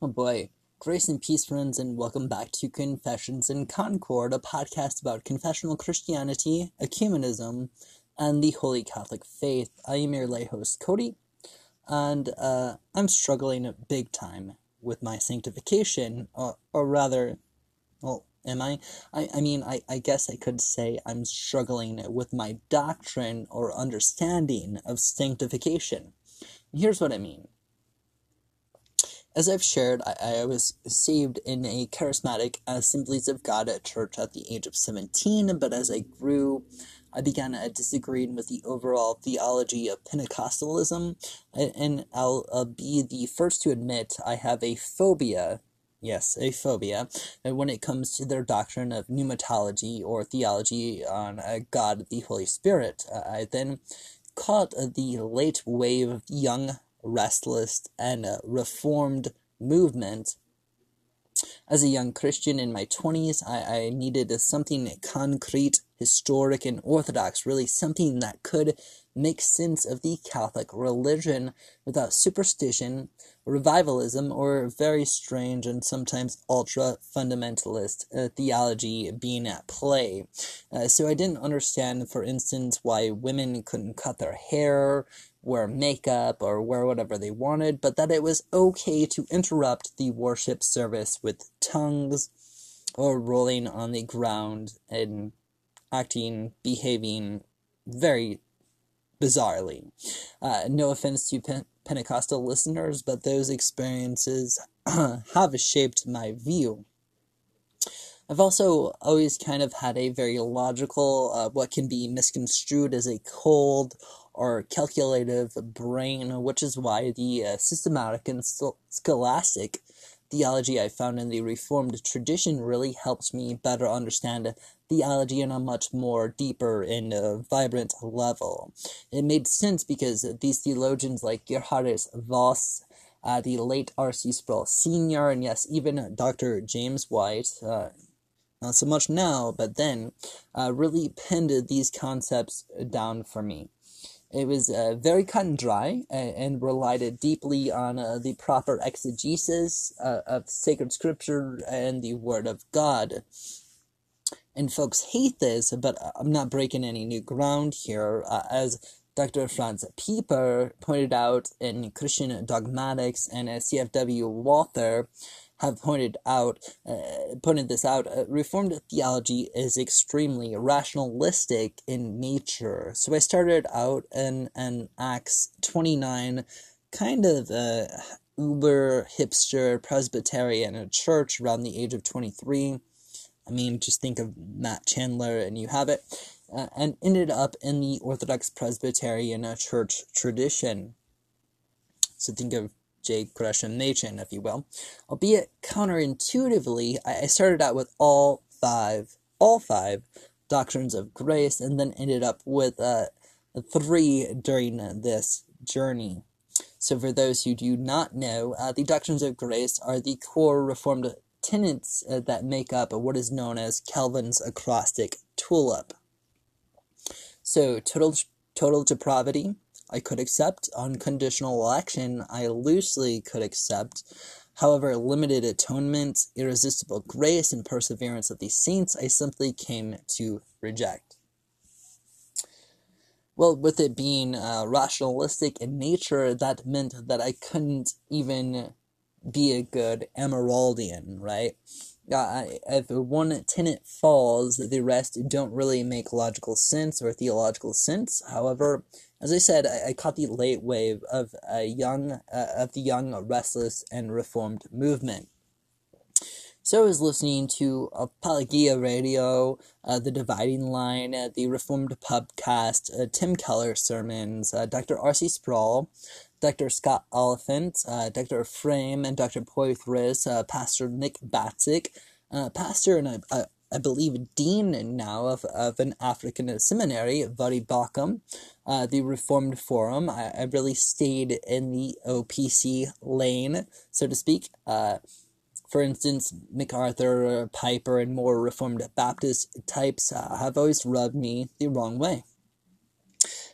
Oh boy. Grace and peace, friends, and welcome back to Confessions in Concord, a podcast about confessional Christianity, ecumenism, and the Holy Catholic Faith. I am your lay host, Cody, and I'm struggling big time with my sanctification, or rather, well, am I? I guess I could say I'm struggling with my doctrine or understanding of sanctification. And here's what I mean. As I've shared, I was saved in a charismatic Assemblies of God at church at the age of 17, but as I grew, I began disagreeing with the overall theology of Pentecostalism, and I'll be the first to admit I have a phobia. Yes, a phobia, when it comes to their doctrine of pneumatology or theology on God, the Holy Spirit. I then caught the late wave of young, restless, and reformed movement. As a young Christian in my 20s, I needed something concrete, historic, and orthodox, really something that could make sense of the Catholic religion without superstition, revivalism, or very strange and sometimes ultra-fundamentalist theology being at play. So I didn't understand, for instance, why women couldn't cut their hair, wear makeup, or wear whatever they wanted, but that it was okay to interrupt the worship service with tongues or rolling on the ground and behaving very bizarrely. No offense to Pentecostal listeners, but those experiences have shaped my view. I've also always kind of had a very logical, what can be misconstrued as a cold or calculative brain, which is why the systematic and scholastic theology I found in the Reformed tradition really helps me better understand theology on a much more deeper and vibrant level. It made sense because these theologians like Geerhardus Vos, the late R.C. Sproul Sr., and yes, even Dr. James White, not so much now, but then, really pinned these concepts down for me. It was very cut and dry and relied deeply on the proper exegesis of sacred scripture and the Word of God. And folks hate this, but I'm not breaking any new ground here. As Dr. Franz Pieper pointed out in Christian Dogmatics, and C.F.W. Walther have pointed this out, Reformed theology is extremely rationalistic in nature. So I started out in Acts 29, kind of uber hipster Presbyterian church around the age of 23. I mean, just think of Matt Chandler and you have it, and ended up in the Orthodox Presbyterian church tradition. So think of J. Gresham Machen, if you will. Albeit counterintuitively, I started out with all five doctrines of grace, and then ended up with 3 during this journey. So for those who do not know, the doctrines of grace are the core Reformed tenets that make up what is known as Calvin's acrostic tulip. So total depravity, I could accept. Unconditional election, I loosely could accept. However, limited atonement, irresistible grace, and perseverance of the saints, I simply came to reject. Well, with it being rationalistic in nature, that meant that I couldn't even be a good Emeraldian, right? If one tenet falls, the rest don't really make logical sense or theological sense. However, as I said, I caught the late wave of the young, restless, and reformed movement. So I was listening to Apologia Radio, The Dividing Line, the Reformed Pubcast, Tim Keller sermons, Dr. R.C. Sproul, Dr. Scott Oliphant, Dr. Frame, and Dr. Poythress, Pastor Nick Batzik, pastor and I believe dean now of an African seminary, Vadi Bakum, the Reformed Forum. I really stayed in the OPC lane, so to speak. For instance, MacArthur, Piper, and more Reformed Baptist types have always rubbed me the wrong way.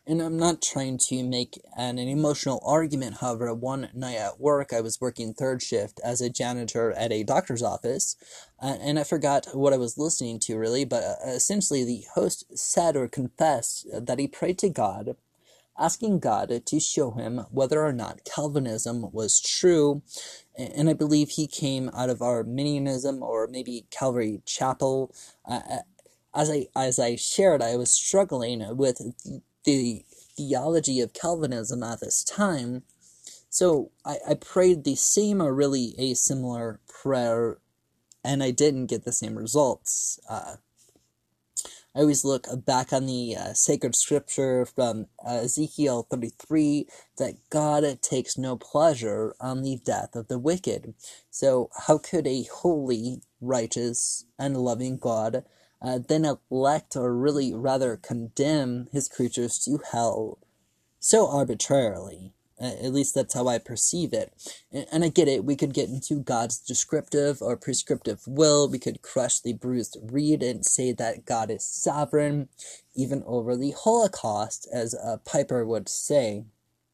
And I'm not trying to make an emotional argument. However, one night at work, I was working third shift as a janitor at a doctor's office, and I forgot what I was listening to really, but essentially the host said or confessed that he prayed to God, asking God to show him whether or not Calvinism was true. And I believe he came out of Arminianism or maybe Calvary Chapel. As I shared, I was struggling with the theology of Calvinism at this time. So I prayed the same or really a similar prayer, and I didn't get the same results. I always look back on the sacred scripture from Ezekiel 33 that God takes no pleasure on the death of the wicked. So how could a holy, righteous, and loving God then elect, or really rather condemn, his creatures to hell so arbitrarily? At least that's how I perceive it. And I get it, we could get into God's descriptive or prescriptive will, we could crush the bruised reed and say that God is sovereign, even over the Holocaust, as Piper would say,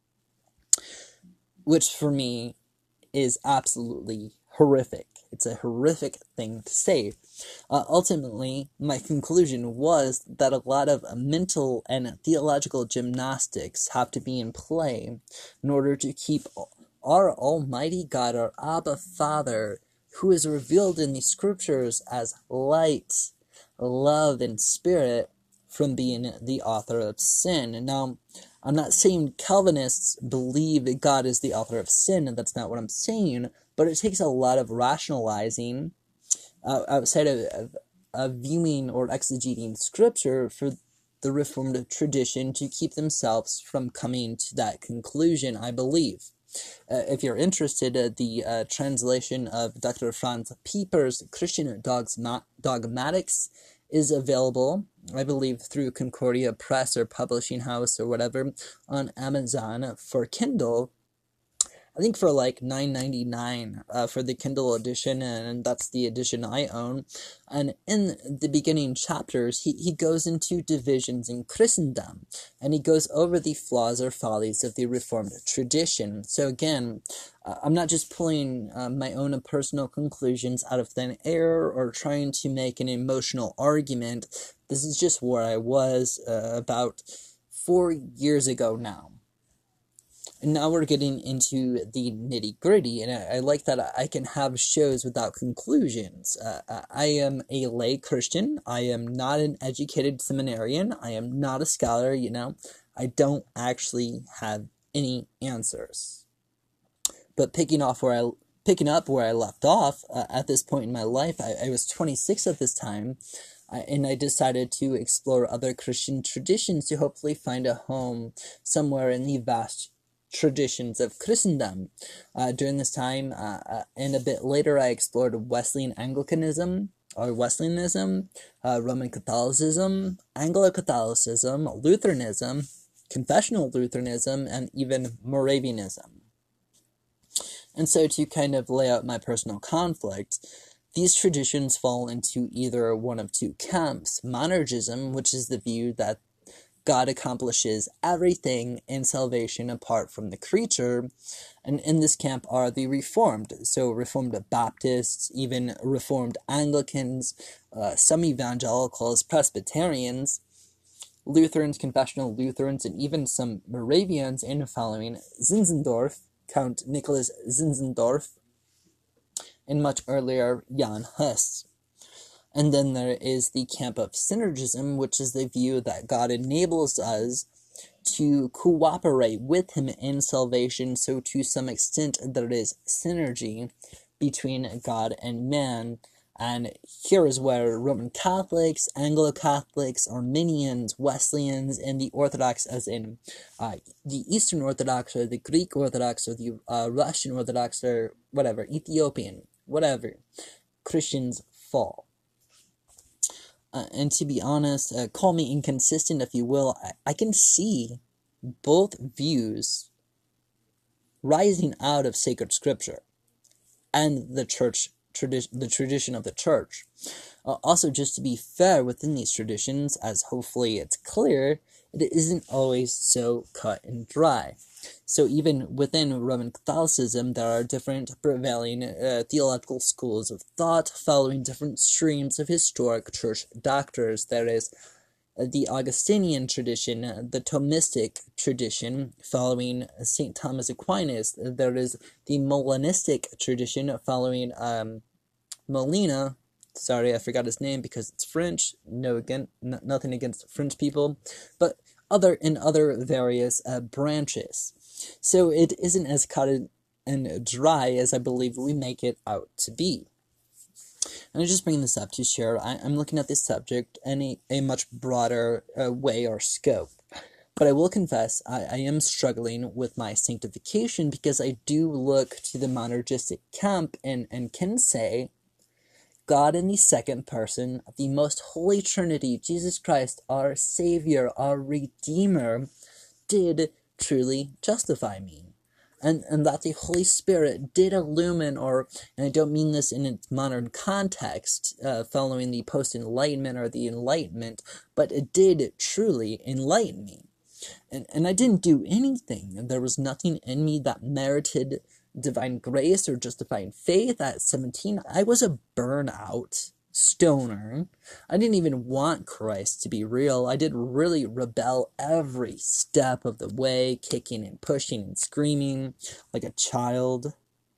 which for me is absolutely horrific. It's a horrific thing to say. Ultimately, my conclusion was that a lot of mental and theological gymnastics have to be in play in order to keep our Almighty God, our Abba Father, who is revealed in the scriptures as light, love, and spirit, from being the author of sin. Now, I'm not saying Calvinists believe that God is the author of sin, and that's not what I'm saying, but it takes a lot of rationalizing outside of viewing or exegeting scripture for the Reformed tradition to keep themselves from coming to that conclusion, I believe. If you're interested, the translation of Dr. Franz Pieper's Christian Dogmatics is available, I believe, through Concordia Press or Publishing House or whatever, on Amazon for Kindle. I think for like $9.99 for the Kindle edition, and that's the edition I own. And in the beginning chapters, he goes into divisions in Christendom, and he goes over the flaws or follies of the Reformed tradition. So again, I'm not just pulling my own personal conclusions out of thin air or trying to make an emotional argument. This is just where I was about 4 years ago now. And now we're getting into the nitty-gritty, and I like that I can have shows without conclusions. I am a lay Christian. I am not an educated seminarian. I am not a scholar, I don't actually have any answers. But picking up where I left off, at this point in my life, I was 26 at this time, and I decided to explore other Christian traditions to hopefully find a home somewhere in the vast traditions of Christendom. During this time, and a bit later, I explored Wesleyan Anglicanism, or Wesleyanism, Roman Catholicism, Anglo-Catholicism, Lutheranism, Confessional Lutheranism, and even Moravianism. And so to kind of lay out my personal conflict, these traditions fall into either one of two camps: monergism, which is the view that God accomplishes everything in salvation apart from the creature, and in this camp are the Reformed, so Reformed Baptists, even Reformed Anglicans, some Evangelicals, Presbyterians, Lutherans, Confessional Lutherans, and even some Moravians, and following Zinzendorf, Count Nicholas Zinzendorf, and much earlier Jan Hus. And then there is the camp of synergism, which is the view that God enables us to cooperate with him in salvation, so to some extent there is synergy between God and man. And here is where Roman Catholics, Anglo-Catholics, Arminians, Wesleyans, and the Orthodox, as in the Eastern Orthodox, or the Greek Orthodox, or the Russian Orthodox, or whatever, Ethiopian, whatever, Christians fall. And to be honest, call me inconsistent if you will, I can see both views rising out of sacred scripture and the church the tradition of the church. Also, just to be fair within these traditions, as hopefully it's clear, it isn't always so cut and dry. So even within Roman Catholicism, there are different prevailing theological schools of thought following different streams of historic church doctors. There is the Augustinian tradition, the Thomistic tradition following St. Thomas Aquinas. There is the Molinistic tradition following Molina. Sorry, I forgot his name because it's French. Nothing against French people, but other various branches. So it isn't as cut and dry as I believe we make it out to be. And I just bring this up to share. I'm looking at this subject in a much broader way or scope. But I will confess, I am struggling with my sanctification because I do look to the monergistic camp and can say, God in the second person, the most holy Trinity, Jesus Christ, our Savior, our Redeemer, did truly justify me. And that the Holy Spirit did illumine, and I don't mean this in its modern context, following the post-enlightenment or the Enlightenment, but it did truly enlighten me. And I didn't do anything. There was nothing in me that merited divine grace or justifying faith. At 17, I was a burnout stoner. I didn't even want Christ to be real. I did really rebel every step of the way, kicking and pushing and screaming like a child.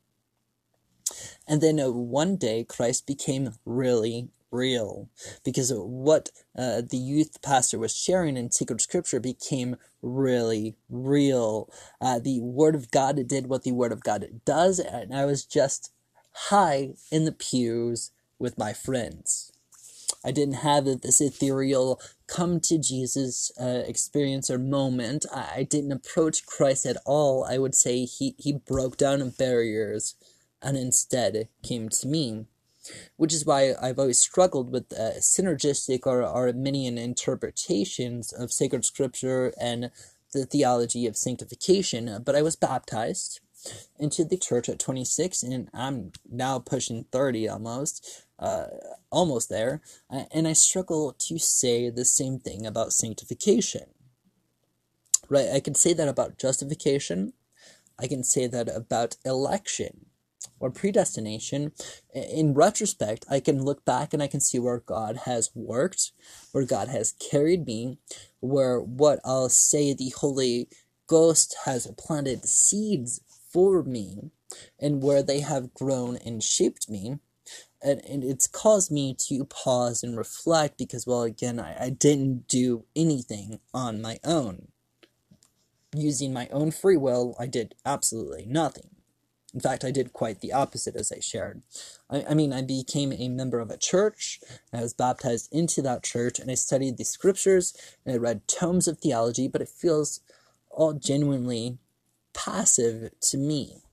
And then one day, Christ became really real, because what the youth pastor was sharing in Sacred Scripture became really real. The Word of God did what the Word of God does, and I was just high in the pews with my friends. I didn't have this ethereal come to Jesus experience or moment. I didn't approach Christ at all. I would say he broke down barriers and instead came to me, which is why I've always struggled with synergistic or Arminian interpretations of sacred scripture and the theology of sanctification. But I was baptized into the church at 26, and I'm now pushing 30 almost there, and I struggle to say the same thing about sanctification. Right? I can say that about justification. I can say that about election or predestination. In retrospect, I can look back and I can see where God has worked, where God has carried me, where what I'll say the Holy Ghost has planted seeds for me, and where they have grown and shaped me. And it's caused me to pause and reflect because, well, again, I didn't do anything on my own. Using my own free will, I did absolutely nothing. In fact, I did quite the opposite, as I shared. I became a member of a church, and I was baptized into that church, and I studied the scriptures, and I read tomes of theology, but it feels all genuinely passive to me.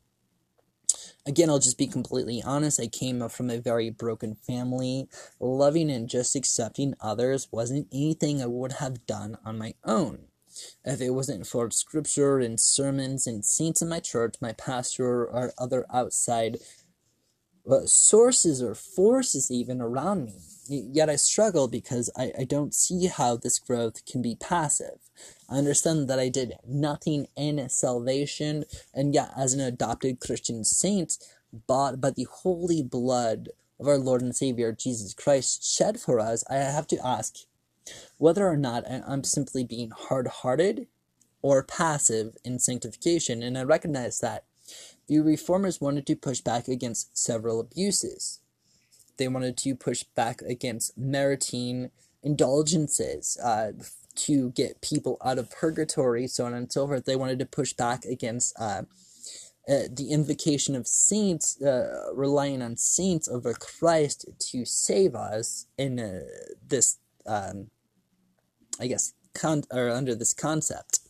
Again, I'll just be completely honest. I came up from a very broken family. Loving and just accepting others wasn't anything I would have done on my own. If it wasn't for scripture and sermons and saints in my church, my pastor, or other outside sources or forces even around me. Yet I struggle because I don't see how this growth can be passive. I understand that I did nothing in salvation, and yet as an adopted Christian saint, bought by the holy blood of our Lord and Savior Jesus Christ shed for us, I have to ask whether or not I'm simply being hard-hearted or passive in sanctification, and I recognize that the Reformers wanted to push back against several abuses. They wanted to push back against meriting indulgences, to get people out of purgatory, so on and so forth. They wanted to push back against the invocation of saints, relying on saints over Christ to save us in this, under this concept.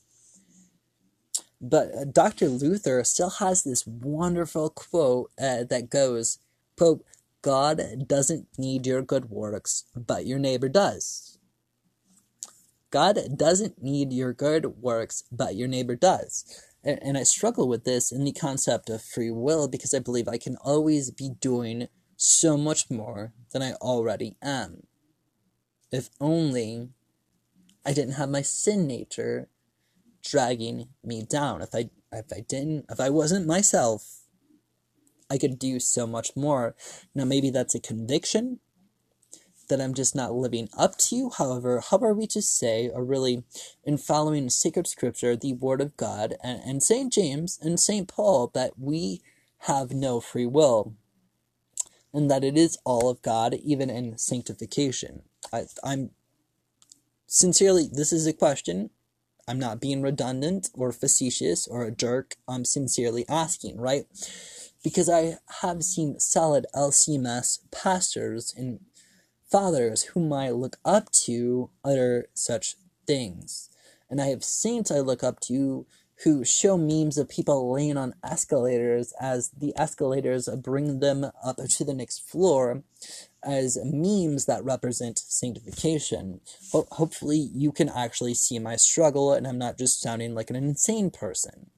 But Dr. Luther still has this wonderful quote that goes, quote, "God doesn't need your good works, but your neighbor does." God doesn't need your good works, but your neighbor does. And I struggle with this in the concept of free will because I believe I can always be doing so much more than I already am. If only I didn't have my sin nature dragging me down. If I wasn't myself, I could do so much more. Now, maybe that's a conviction that I'm just not living up to. However, how are we to say, or really, in following sacred scripture, the Word of God, and St. James and St. Paul, that we have no free will, and that it is all of God, even in sanctification? I'm sincerely, this is a question. I'm not being redundant or facetious or a jerk. I'm sincerely asking, right? Because I have seen solid LCMS pastors and fathers whom I look up to utter such things. And I have saints I look up to who show memes of people laying on escalators as the escalators bring them up to the next floor, as memes that represent sanctification. Hopefully you can actually see my struggle and I'm not just sounding like an insane person.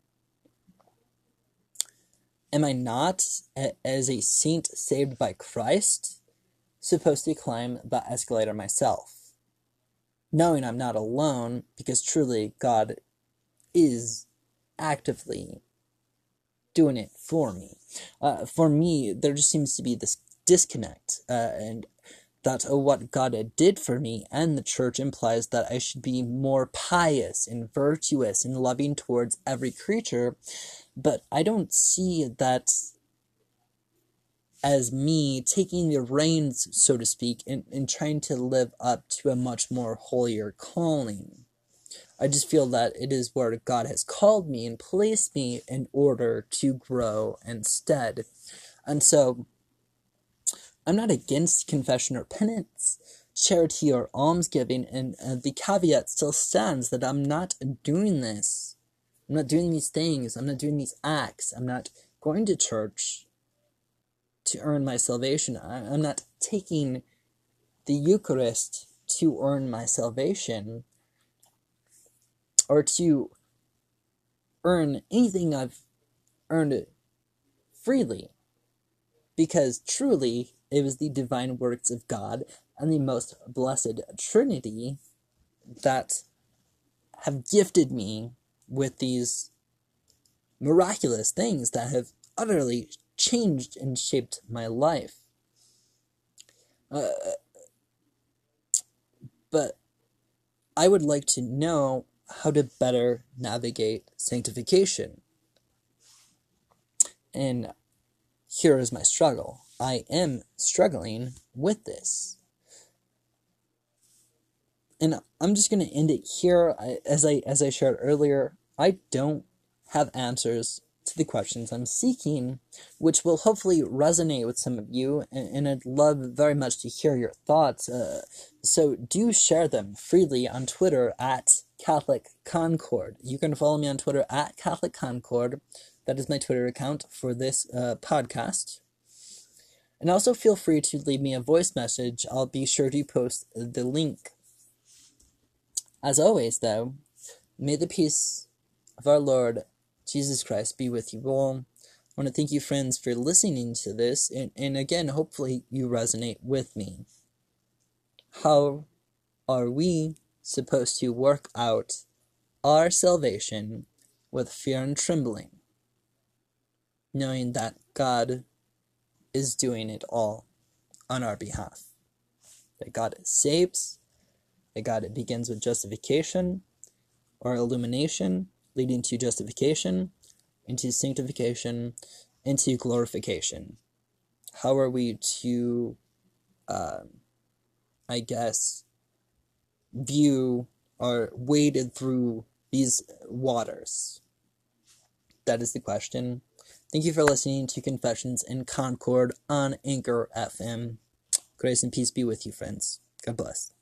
Am I not, as a saint saved by Christ, supposed to climb that escalator myself, knowing I'm not alone, because truly God is actively doing it for me? For me, there just seems to be this disconnect, and that what God did for me and the church implies that I should be more pious and virtuous and loving towards every creature, but I don't see that as me taking the reins, so to speak, and trying to live up to a much more holier calling. I just feel that it is where God has called me and placed me in order to grow instead. And so, I'm not against confession or penance, charity or almsgiving, and the caveat still stands that I'm not doing this. I'm not doing these things. I'm not doing these acts. I'm not going to church to earn my salvation. I'm not taking the Eucharist to earn my salvation or to earn anything I've earned freely, because truly it was the divine works of God and the most blessed Trinity that have gifted me with these miraculous things that have utterly changed and shaped my life. But I would like to know how to better navigate sanctification. And here is my struggle. I am struggling with this. And I'm just going to end it here. As I shared earlier, I don't have answers to the questions I'm seeking, which will hopefully resonate with some of you, and I'd love very much to hear your thoughts. So do share them freely on Twitter at Catholic Concord. You can follow me on Twitter at Catholic Concord. That is my Twitter account for this podcast. And also feel free to leave me a voice message. I'll be sure to post the link. As always, though, may the peace of our Lord Jesus Christ be with you all. I want to thank you, friends, for listening to this, and again, hopefully you resonate with me. How are we supposed to work out our salvation with fear and trembling, knowing that God is doing it all on our behalf? That God saves, that God begins with justification or illumination, leading to justification, into sanctification, into glorification. How are we to, view or wade through these waters? That is the question. Thank you for listening to Confessions in Concord on Anchor FM. Grace and peace be with you, friends. God bless.